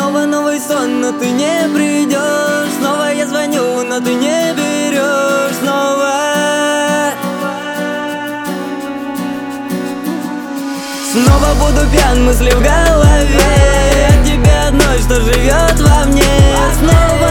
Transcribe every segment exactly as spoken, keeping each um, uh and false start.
Снова новый сон, но ты не придешь. Снова я звоню, но ты не берешь. Снова Снова буду пьян, мысли в голове от тебя одной, что живет во мне. Снова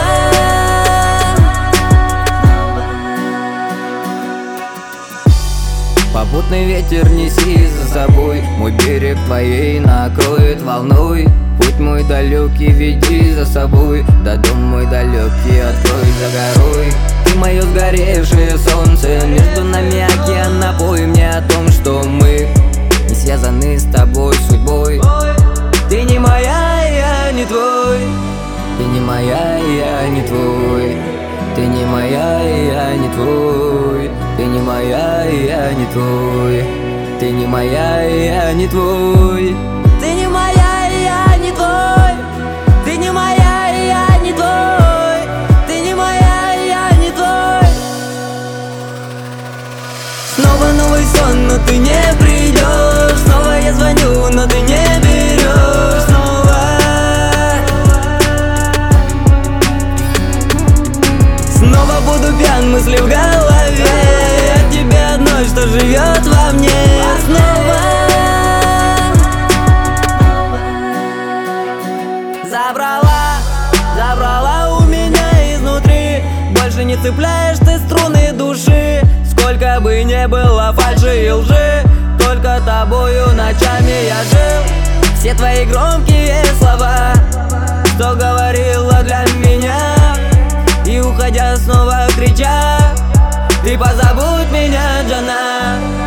попутный ветер неси за собой, мой берег твоей накроет волной. Путь мой далекий веди за собой, да дом мой далекий открой за горой. Ты мое сгоревшее солнце, между нами океан, напой мне о том, что мы не связаны с тобой судьбой. Ты не моя, я не твой. Ты не моя, я не твой. Ты не моя, я не твой. Ты не моя, я не твой. Ты не моя, я не твой. Ты не моя, я не твой. Ты не моя, я не твой. Ты не моя, я не твой. Снова новый сон, но ты не придешь. Снова я звоню, но ты не берешь. Снова Снова буду пьян, мысли в голове от тебя одной, что живет во мне. Снова Забрала, забрала у меня изнутри. Больше не цепляешь ты струны души. Сколько бы не было фальши и лжи, только тобою ночами я жил. Все твои громкие слова, что говорила для меня, и уходя снова крича: ты позабудь меня, Джана.